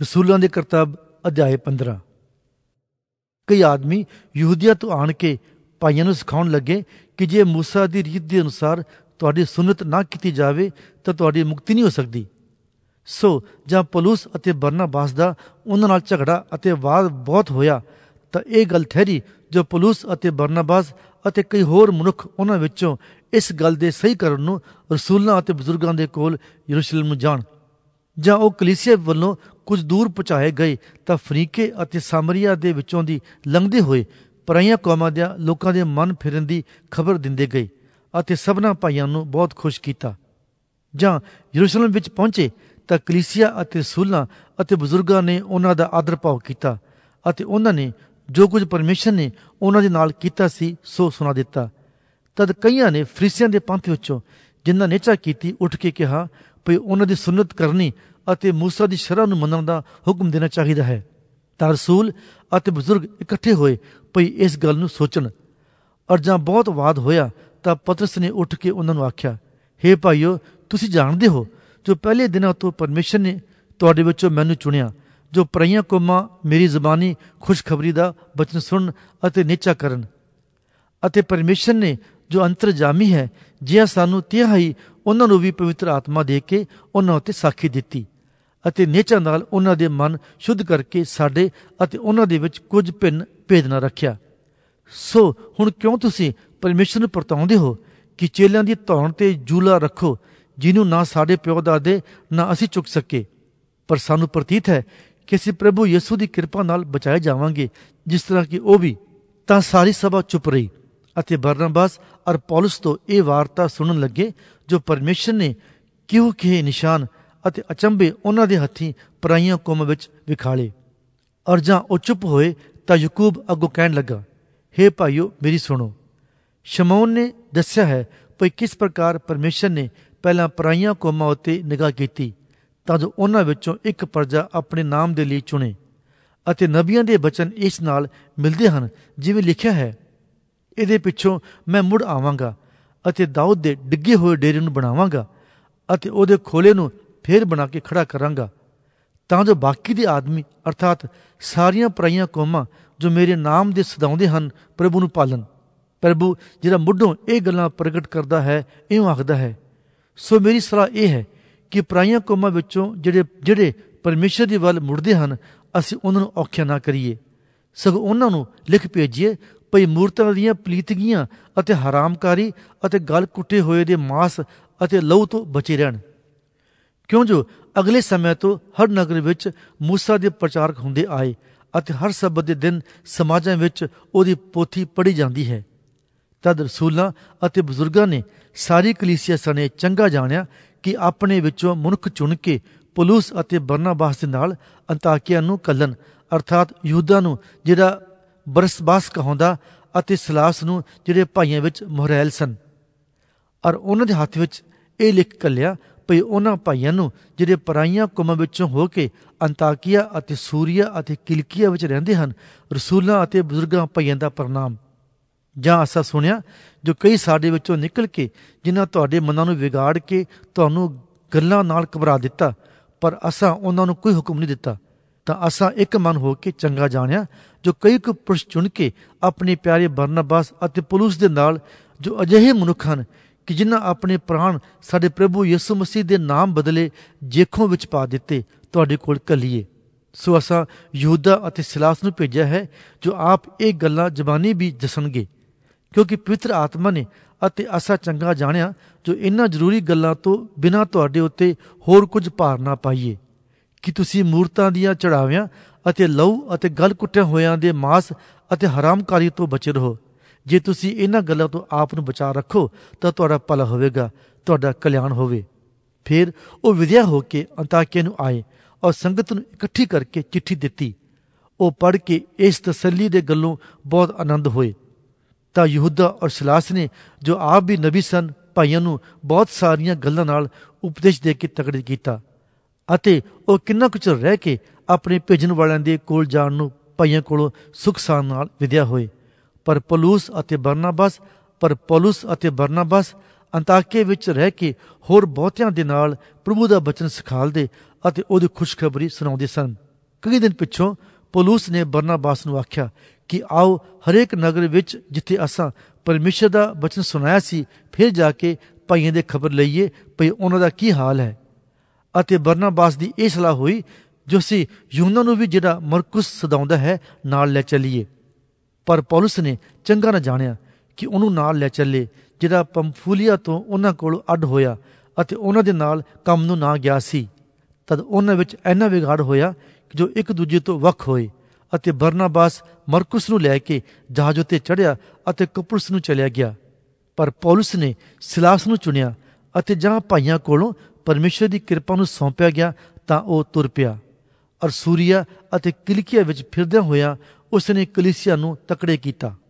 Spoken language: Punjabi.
ਰਸੂਲਾਂ ਦੇ ਕਰਤੱਵ ਅਧਿਆਇ 15। ਕਈ ਆਦਮੀ ਯਹੂਦੀਆਂ ਤੋਂ ਆਣ ਕੇ ਭਾਈਆਂ ਨੂੰ ਸਿਖਾਉਣ ਲੱਗੇ ਕਿ ਜੇ ਮੂਸਾ ਦੀ ਰੀਤ ਦੇ ਅਨੁਸਾਰ ਤੁਹਾਡੀ ਸੁਨਤ ਨਾ ਕੀਤੀ ਜਾਵੇ ਤਾਂ ਤੁਹਾਡੀ ਮੁਕਤੀ ਨਹੀਂ ਹੋ ਸਕਦੀ। ਸੋ ਜਾਂ ਪੌਲੁਸ ਅਤੇ ਬਰਨਬਾਸ ਦਾ ਉਹਨਾਂ ਨਾਲ ਝਗੜਾ ਅਤੇ ਵਾਦ ਬਹੁਤ ਹੋਇਆ ਤਾਂ ਇਹ ਗੱਲ ਠਹਿਰੀ ਜੋ ਪੌਲੁਸ ਅਤੇ ਬਰਨਬਾਸ ਅਤੇ ਕਈ ਹੋਰ ਮਨੁੱਖ ਉਹਨਾਂ ਵਿੱਚੋਂ ਇਸ ਗੱਲ ਦੇ ਸਹੀ ਕਰਨ ਨੂੰ ਰਸੂਲਾਂ ਅਤੇ ਬਜ਼ੁਰਗਾਂ ਦੇ ਕੋਲ ਯਰੂਸ਼ਲਮ ਨੂੰ ਜਾਣ। ਜਾਂ ਉਹ ਕਲੀਸਿਆ ਵੱਲੋਂ ਕੁਝ ਦੂਰ ਪਹੁੰਚਾਏ ਗਏ ਤਾਂ ਫਰੀਕੇ ਅਤੇ ਸਾਮਰੀਆ ਦੇ ਵਿੱਚੋਂ ਦੀ ਲੰਘਦੇ ਹੋਏ ਪਰਾਈਆਂ ਕੌਮਾਂ ਦੇ ਲੋਕਾਂ ਦੇ ਮਨ ਫਿਰਨ ਦੀ ਖਬਰ ਦਿੰਦੇ ਗਏ ਅਤੇ ਸਭਨਾਂ ਭਾਈਆਂ ਨੂੰ ਬਹੁਤ ਖੁਸ਼ ਕੀਤਾ। ਜਾਂ ਯਰੂਸ਼ਲਮ ਵਿੱਚ ਪਹੁੰਚੇ ਤਾਂ ਕਲੀਸਿਆ ਅਤੇ ਰਸੂਲਾਂ ਅਤੇ ਬਜ਼ੁਰਗਾਂ ਨੇ ਉਹਨਾਂ ਦਾ ਆਦਰ ਭਾਵ ਕੀਤਾ ਅਤੇ ਉਹਨਾਂ ਨੇ ਜੋ ਕੁਝ ਪਰਮੇਸ਼ਰ ਨੇ ਉਹਨਾਂ ਦੇ ਨਾਲ ਕੀਤਾ ਸੀ ਸੋ ਸੁਣਾ ਦਿੱਤਾ। ਤਦ ਕਈਆਂ ਨੇ ਫਰੀਸੀਆਂ ਦੇ ਪੰਥ ਵਿੱਚੋਂ ਜਿਨ੍ਹਾਂ ਨੇਚਾ ਕੀਤੀ ਉੱਠ ਕੇ ਕਿਹਾ ਭਈ ਉਹਨਾਂ ਦੀ ਸੁਨਤ ਕਰਨੀ ਅਤੇ ਮੂਸਾ ਦੀ ਸ਼ਰ੍ਹਾ ਨੂੰ ਮੰਨਣ ਦਾ ਹੁਕਮ ਦੇਣਾ ਚਾਹੀਦਾ ਹੈ। ਤਾਂ ਰਸੂਲ ਅਤੇ ਬਜ਼ੁਰਗ ਇਕੱਠੇ ਹੋਏ ਭਈ ਇਸ ਗੱਲ ਨੂੰ ਸੋਚਣ। ਔਰ ਜਾਂ ਬਹੁਤ ਵਾਦ ਹੋਇਆ ਤਾਂ ਪਤਰਸ ਨੇ ਉੱਠ ਕੇ ਉਹਨਾਂ ਨੂੰ ਆਖਿਆ, ਹੇ ਭਾਈਓ, ਤੁਸੀਂ ਜਾਣਦੇ ਹੋ ਜੋ ਪਹਿਲੇ ਦਿਨਾਂ ਤੋਂ ਪਰਮੇਸ਼ਰ ਨੇ ਤੁਹਾਡੇ ਵਿੱਚੋਂ ਮੈਨੂੰ ਚੁਣਿਆ, ਜੋ ਪਰਾਈਆਂ ਕੌਮਾਂ ਮੇਰੀ ਜ਼ਬਾਨੀ ਖੁਸ਼ਖਬਰੀ ਦਾ ਬਚਨ ਸੁਣਨ ਅਤੇ ਨੇਚਾ ਕਰਨ। ਅਤੇ ਪਰਮੇਸ਼ਰ ਨੇ ਜੋ ਅੰਤਰਜਾਮੀ ਹੈ ਜਿਹਾ ਸਾਨੂੰ ਤਿਹਾਈ ਉਹਨਾਂ ਨੂੰ ਵੀ ਪਵਿੱਤਰ ਆਤਮਾ ਦੇ ਕੇ ਉਹਨਾਂ ਉੱਤੇ ਸਾਖੀ ਦਿੱਤੀ ਅਤੇ ਨੇਚਾ ਨਾਲ ਉਹਨਾਂ ਦੇ ਮਨ ਸ਼ੁੱਧ ਕਰਕੇ ਸਾਡੇ ਅਤੇ ਉਹਨਾਂ ਦੇ ਵਿੱਚ ਕੁਝ ਭਿੰਨ ਭੇਦ ਨਾ ਰੱਖਿਆ। ਸੋ ਹੁਣ ਕਿਉਂ ਤੁਸੀਂ ਪਰਮੇਸ਼ਰ ਨੂੰ ਪਰਤਾਉਂਦੇ ਹੋ ਕਿ ਚੇਲਿਆਂ ਦੀ ਧੌਣ ਤੇ ਜੂਲਾ ਰੱਖੋ, ਜਿਹਨੂੰ ਨਾ ਸਾਡੇ ਪਿਓ ਦਾਦੇ ਨਾ ਅਸੀਂ ਚੁੱਕ ਸਕੇ। ਪਰ ਸਾਨੂੰ ਪ੍ਰਤੀਤ ਹੈ ਕਿ ਅਸੀਂ ਪ੍ਰਭੂ ਯਿਸੂ ਦੀ ਕਿਰਪਾ ਨਾਲ ਬਚਾਏ ਜਾਵਾਂਗੇ, ਜਿਸ ਤਰ੍ਹਾਂ ਕਿ ਉਹ ਵੀ। ਤਾਂ ਸਾਰੀ ਸਭਾ ਚੁੱਪ ਰਹੀ ਅਤੇ ਬਰਨਬਾਸ ਔਰ ਪੌਲੁਸ ਤੋਂ ਇਹ ਵਾਰਤਾ ਸੁਣਨ ਲੱਗੇ ਜੋ ਪਰਮੇਸ਼ਰ ਨੇ ਕਿਹੋ ਜਿਹੇ ਨਿਸ਼ਾਨ ਅਤੇ ਅਚੰਭੇ ਉਹਨਾਂ ਦੇ ਹੱਥੀਂ ਪਰਾਈਆਂ ਕੌਮਾਂ ਵਿੱਚ ਵਿਖਾਲੇ। ਔਰ ਜਾਂ ਉਹ ਚੁੱਪ ਹੋਏ ਤਾਂ ਯਾਕੂਬ ਅੱਗੋਂ ਕਹਿਣ ਲੱਗਾ, ਹੇ ਭਾਈਓ, ਮੇਰੀ ਸੁਣੋ। ਸ਼ਮੌਨ ਨੇ ਦੱਸਿਆ ਹੈ ਭਈ ਕਿਸ ਪ੍ਰਕਾਰ ਪਰਮੇਸ਼ਰ ਨੇ ਪਹਿਲਾਂ ਪਰਾਈਆਂ ਕੌਮਾਂ ਉੱਤੇ ਨਿਗਾਹ ਕੀਤੀ ਤਾਂ ਜੋ ਉਹਨਾਂ ਵਿੱਚੋਂ ਇੱਕ ਪ੍ਰਜਾ ਆਪਣੇ ਨਾਮ ਦੇ ਲਈ ਚੁਣੇ। ਅਤੇ ਨਬੀਆਂ ਦੇ ਬਚਨ ਇਸ ਨਾਲ ਮਿਲਦੇ ਹਨ, ਜਿਵੇਂ ਲਿਖਿਆ ਹੈ, ਇਹਦੇ ਪਿੱਛੋਂ ਮੈਂ ਮੁੜ ਆਵਾਂਗਾ ਅਤੇ ਦਾਊਦ ਦੇ ਡਿੱਗੇ ਹੋਏ ਡੇਰੇ ਨੂੰ ਬਣਾਵਾਂਗਾ ਅਤੇ ਉਹਦੇ ਖੋਲੇ ਨੂੰ ਫੇਰ ਬਣਾ ਕੇ ਖੜਾ ਕਰਾਂਗਾ, ਤਾਂ ਜੋ ਬਾਕੀ ਦੇ ਆਦਮੀ ਅਰਥਾਤ ਸਾਰੀਆਂ ਪਰਾਈਆਂ ਕੌਮਾਂ ਜੋ ਮੇਰੇ ਨਾਮ ਦੇ ਸਦਾਉਂਦੇ ਹਨ ਪ੍ਰਭੂ ਨੂੰ ਪਾਲਣ। ਪ੍ਰਭੂ ਜਿਹੜਾ ਮੁੱਢੋਂ ਇਹ ਗੱਲਾਂ ਪ੍ਰਗਟ ਕਰਦਾ ਹੈ ਇਉਂ ਆਖਦਾ ਹੈ। ਸੋ ਮੇਰੀ ਸਲਾਹ ਇਹ ਹੈ ਕਿ ਪਰਾਈਆਂ ਕੌਮਾਂ ਵਿੱਚੋਂ ਜਿਹੜੇ ਪਰਮੇਸ਼ਰ ਦੇ ਵੱਲ ਮੁੜਦੇ ਹਨ ਅਸੀਂ ਉਹਨਾਂ ਨੂੰ ਔਖਿਆ ਨਾ ਕਰੀਏ, ਸਗੋਂ ਉਹਨਾਂ ਨੂੰ ਲਿਖ ਭੇਜੀਏ ਭਈ ਮੂਰਤਾਂ ਦੀਆਂ ਪਲੀਤਗੀਆਂ ਅਤੇ ਹਰਾਮਕਾਰੀ ਅਤੇ ਗਲ ਕੁੱਟੇ ਹੋਏ ਦੇ ਮਾਸ ਅਤੇ ਲਹੂ ਤੋਂ ਬਚੇ ਰਹਿਣ। ਕਿਉਂ ਜੋ ਅਗਲੇ ਸਮੇਂ ਤੋਂ ਹਰ ਨਗਰ ਵਿੱਚ ਮੂਸਾ ਦੇ ਪ੍ਰਚਾਰਕ ਹੁੰਦੇ ਆਏ ਅਤੇ ਹਰ ਸਬਤ ਦੇ ਦਿਨ ਸਮਾਜਾਂ ਵਿੱਚ ਉਹਦੀ ਪੋਥੀ ਪੜ੍ਹੀ ਜਾਂਦੀ ਹੈ। ਤਦ ਰਸੂਲਾਂ ਅਤੇ ਬਜ਼ੁਰਗਾਂ ਨੇ ਸਾਰੀ ਕਲੀਸਿਆ ਸਣੇ ਚੰਗਾ ਜਾਣਿਆ ਕਿ ਆਪਣੇ ਵਿੱਚੋਂ ਮਨੁੱਖ ਚੁਣ ਕੇ ਪੌਲੁਸ ਅਤੇ ਬਰਨਬਾਸ ਦੇ ਨਾਲ ਅੰਤਾਕਿਆ ਨੂੰ ਘੱਲਣ, ਅਰਥਾਤ ਯਹੂਦਾ ਨੂੰ ਜਿਹੜਾ ਬਰਸਬਾਸ ਕਹਾਉਂਦਾ ਅਤੇ ਸਲਾਸ ਨੂੰ ਜਿਹੜੇ ਭਾਈਆਂ ਵਿੱਚ ਮੁਹਰੈਲ ਸਨ। ਔਰ ਉਹਨਾਂ ਦੇ ਹੱਥ ਵਿੱਚ ਇਹ ਲਿਖ ਘੱਲਿਆ ਭਈ ਉਹਨਾਂ ਭਾਈਆਂ ਨੂੰ ਜਿਹੜੇ ਪਰਾਈਆਂ ਕੌਮਾਂ ਵਿੱਚੋਂ ਹੋ ਕੇ ਅੰਤਾਕਿਆ ਅਤੇ ਸੂਰੀਆ ਅਤੇ ਕਿਲਕੀਆ ਵਿੱਚ ਰਹਿੰਦੇ ਹਨ, ਰਸੂਲਾਂ ਅਤੇ ਬਜ਼ੁਰਗਾਂ ਭਾਈਆਂ ਦਾ ਪ੍ਰਣਾਮ। ਜਾਂ ਅਸਾਂ ਸੁਣਿਆ ਜੋ ਕਈ ਸਾਡੇ ਵਿੱਚੋਂ ਨਿਕਲ ਕੇ ਜਿਨ੍ਹਾਂ ਤੁਹਾਡੇ ਮਨਾਂ ਨੂੰ ਵਿਗਾੜ ਕੇ ਤੁਹਾਨੂੰ ਗੱਲਾਂ ਨਾਲ ਘਬਰਾ ਦਿੱਤਾ, ਪਰ ਅਸਾਂ ਉਹਨਾਂ ਨੂੰ ਕੋਈ ਹੁਕਮ ਨਹੀਂ ਦਿੱਤਾ। ਤਾਂ ਅਸਾਂ ਇੱਕ ਮਨ ਹੋ ਕੇ ਚੰਗਾ ਜਾਣਿਆ ਜੋ ਕਈ ਕੁ ਪੁਰਸ਼ ਚੁਣ ਕੇ ਆਪਣੇ ਪਿਆਰੇ ਬਰਨਬਾਸ ਅਤੇ ਪੌਲੁਸ ਦੇ ਨਾਲ, ਜੋ ਅਜਿਹੇ ਮਨੁੱਖ ਹਨ ਕਿ ਜਿਨ੍ਹਾਂ ਆਪਣੇ ਪ੍ਰਾਣ ਸਾਡੇ ਪ੍ਰਭੂ ਯਿਸੂ ਮਸੀਹ ਦੇ ਨਾਮ ਬਦਲੇ ਜੇਖੋਂ ਵਿੱਚ ਪਾ ਦਿੱਤੇ, ਤੁਹਾਡੇ ਕੋਲ ਘੱਲੀਏ। ਸੋ ਅਸਾਂ ਯਹੂਦਾ ਅਤੇ ਸਿਲਾਸ ਨੂੰ ਭੇਜਿਆ ਹੈ ਜੋ ਆਪ ਇਹ ਗੱਲਾਂ ਜ਼ਬਾਨੀ ਵੀ ਦੱਸਣਗੇ, ਕਿਉਂਕਿ ਪਵਿੱਤਰ ਆਤਮਾ ਨੇ ਅਤੇ ਅਸਾਂ ਚੰਗਾ ਜਾਣਿਆ ਜੋ ਇਹਨਾਂ ਜ਼ਰੂਰੀ ਗੱਲਾਂ ਤੋਂ ਬਿਨਾਂ ਤੁਹਾਡੇ ਉੱਤੇ ਹੋਰ ਕੁਝ ਭਾਰ ਨਾ ਪਾਈਏ ਕਿ ਤੁਸੀਂ ਮੂਰਤਾਂ ਦੀਆਂ ਚੜਾਵਿਆਂ ਅਤੇ ਲਹੂ ਅਤੇ ਗਲ ਕੁੱਟਿਆਂ ਹੋਇਆਂ ਦੇ ਮਾਸ ਅਤੇ ਹਰਾਮਕਾਰੀ ਤੋਂ ਬਚੇ ਰਹੋ। ਜੇ ਤੁਸੀਂ ਇਹਨਾਂ ਗੱਲਾਂ ਤੋਂ ਆਪ ਨੂੰ ਬਚਾ ਰੱਖੋ ਤਾਂ ਤੁਹਾਡਾ ਭਲਾ ਹੋਵੇਗਾ, ਤੁਹਾਡਾ ਕਲਿਆਣ ਹੋਵੇ। ਫਿਰ ਉਹ ਵਿਦਿਆ ਹੋ ਕੇ ਅੰਤਾਕਿਆ ਨੂੰ ਆਏ ਔਰ ਸੰਗਤ ਨੂੰ ਇਕੱਠੀ ਕਰਕੇ ਚਿੱਠੀ ਦਿੱਤੀ। ਉਹ ਪੜ੍ਹ ਕੇ ਇਸ ਤਸੱਲੀ ਦੇ ਗੱਲੋਂ ਬਹੁਤ ਆਨੰਦ ਹੋਏ। ਤਾਂ ਯਹੂਦਾ ਔਰ ਸਿਲਾਸ ਨੇ, ਜੋ ਆਪ ਵੀ ਨਬੀ ਸਨ, ਭਾਈਆਂ ਨੂੰ ਬਹੁਤ ਸਾਰੀਆਂ ਗੱਲਾਂ ਨਾਲ ਉਪਦੇਸ਼ ਦੇ ਕੇ ਤਕੜੇ ਕੀਤਾ ਅਤੇ ਉਹ ਕਿੰਨਾ ਕੁ ਚਿਰ ਰਹਿ ਕੇ ਆਪਣੇ ਭੇਜਣ ਵਾਲਿਆਂ ਦੇ ਕੋਲ ਜਾਣ ਨੂੰ ਭਾਈਆਂ ਕੋਲੋਂ ਸੁਖ ਸਾਨ ਨਾਲ ਵਿਦਿਆ ਹੋਏ। ਪਰ ਪੌਲੁਸ ਅਤੇ ਬਰਨਬਾਸ ਅੰਤਾਕਿਆ ਵਿੱਚ ਰਹਿ ਕੇ ਹੋਰ ਬਹੁਤਿਆਂ ਦੇ ਨਾਲ ਪ੍ਰਭੂ ਦਾ ਬਚਨ ਸਿਖਾਲਦੇ ਅਤੇ ਉਹਦੀ ਖੁਸ਼ਖਬਰੀ ਸੁਣਾਉਂਦੇ ਸਨ। ਕਈ ਦਿਨ ਪਿੱਛੋਂ ਪੌਲੁਸ ਨੇ ਬਰਨਾਬਾਸ ਨੂੰ ਆਖਿਆ ਕਿ ਆਓ ਹਰੇਕ ਨਗਰ ਵਿੱਚ ਜਿੱਥੇ ਅਸਾਂ ਪਰਮੇਸ਼ਰ ਦਾ ਬਚਨ ਸੁਣਾਇਆ ਸੀ, ਫਿਰ ਜਾ ਕੇ ਭਾਈਆਂ ਦੇ ਖਬਰ ਲਈਏ ਭਈ ਉਹਨਾਂ ਦਾ ਕੀ ਹਾਲ ਹੈ। ਅਤੇ ਬਰਨਾਬਾਸ ਦੀ ਇਹ ਸਲਾਹ ਹੋਈ ਜੋ ਅਸੀਂ यूहन्ना ਨੂੰ ਵੀ, ਜਿਹੜਾ ਮਰਕੁਸ ਸਦਾਉਂਦਾ ਹੈ, ਨਾਲ ਲੈ ਚੱਲੀਏ। ਪਰ ਪੌਲੁਸ ਨੇ ਚੰਗਾ ਨਾ ਜਾਣਿਆ ਕਿ ਉਹਨੂੰ ਨਾਲ ਲੈ ਚੱਲੇ, ਜਿਹੜਾ ਪੰਫੂਲੀਆ ਤੋਂ ਉਹਨਾਂ ਕੋਲ ਅੱਡ ਹੋਇਆ ਅਤੇ ਉਹਨਾਂ ਦੇ ਨਾਲ ਕੰਮ ਨੂੰ ਨਾ ਗਿਆ ਸੀ। ਤਦ ਉਹਨਾਂ ਵਿੱਚ ਇੰਨਾ ਵਿਗਾੜ ਹੋਇਆ ਕਿ ਜੋ ਇੱਕ ਦੂਜੇ ਤੋਂ ਵੱਖ ਹੋਏ, ਅਤੇ ਬਰਨਾਬਾਸ ਮਰਕੁਸ ਨੂੰ ਲੈ ਕੇ ਜਹਾਜ਼ ਉੱਤੇ ਚੜ੍ਹਿਆ ਅਤੇ ਕਪਰੁਸ ਨੂੰ ਚਲਿਆ ਗਿਆ। ਪਰ ਪੌਲੁਸ ਨੇ ਸਿਲਾਸ ਨੂੰ ਚੁਣਿਆ ਅਤੇ ਜਾਂ ਭਾਈਆਂ ਕੋਲੋਂ ਪਰਮੇਸ਼ਰ ਦੀ ਕਿਰਪਾ ਨੂੰ ਸੌਂਪਿਆ ਗਿਆ ਤਾਂ ਉਹ ਤੁਰ ਪਿਆ। ਔਰ ਸੂਰੀਆ ਅਤੇ ਕਿਲਿਕੀਆ ਵਿੱਚ ਫਿਰਦਿਆਂ ਹੋਇਆਂ ਉਸ ਨੇ ਕਲੀਸਿਆ ਨੂੰ ਤਕੜੇ ਕੀਤਾ।